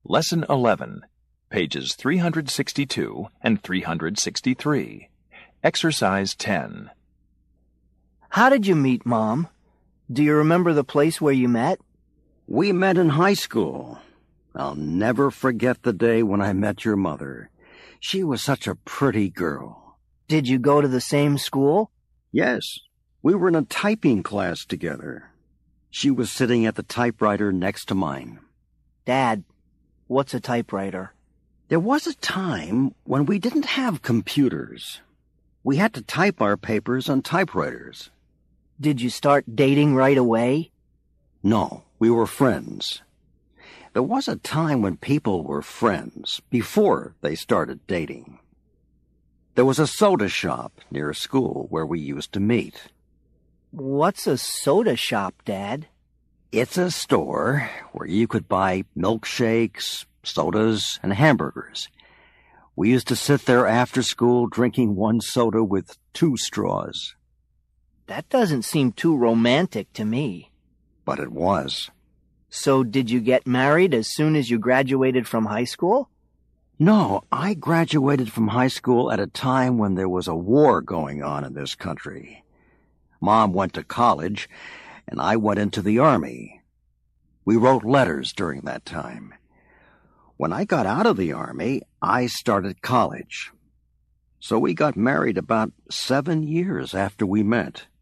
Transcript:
Lesson 11, pages 362 and 363. Exercise 10. How did you meet, Mom? Do you remember the place where you met? We met in high school. I'll never forget the day when I met your mother. She was such a pretty girl. Did you go to the same school? Yes, we were in a typing class together. She was sitting at the typewriter next to mine. Dad, what's a typewriter? There was a time when we didn't have computers. We had to type our papers on typewriters. Did you start dating right away? No, we were friends. There was a time when people were friends before they started dating. There was a soda shop near school where we used to meet. What's a soda shop, Dad? It's a store where you could buy milkshakes, sodas, and hamburgers. We used to sit there after school drinking one soda with 2 straws. That doesn't seem too romantic to me. But it was. So did you get married as soon as you graduated from high school? No, I graduated from high school at a time when there was a war going on in this country. Mom went to college, and I went into the Army. We wrote letters during that time. When I got out of the Army, I started college. So we got married about 7 years after we met.